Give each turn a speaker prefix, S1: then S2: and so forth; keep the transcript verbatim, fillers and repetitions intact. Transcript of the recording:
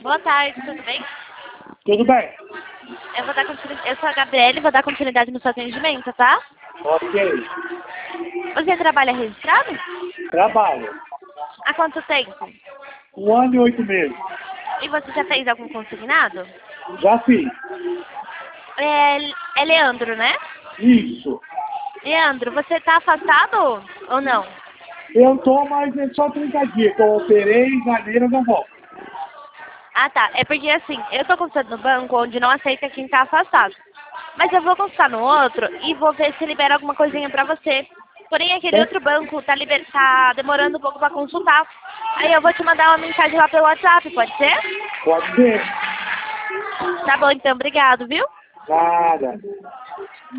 S1: Boa tarde, tudo bem?
S2: Tudo bem?
S1: Eu vou dar continuidade. Eu sou a Gabriele, vou dar continuidade no seu atendimento, tá?
S2: Ok.
S1: Você trabalha registrado?
S2: Trabalho.
S1: Há quanto tempo?
S2: Um ano e oito meses.
S1: E você já fez algum consignado?
S2: Já fiz.
S1: É, é Leandro, né?
S2: Isso.
S1: Leandro, você tá afastado ou não?
S2: Eu tô, mas é só trinta dias. Que eu operei em janeiro, eu não volto.
S1: Ah, tá. É porque assim, eu tô consultando no banco onde não aceita quem tá afastado. Mas eu vou consultar no outro e vou ver se libera alguma coisinha pra você. Porém, aquele outro banco tá, liber... tá demorando um pouco pra consultar. Aí eu vou te mandar uma mensagem lá pelo WhatsApp, pode ser?
S2: Pode ser.
S1: Tá bom, então. Obrigado, viu?
S2: Nada.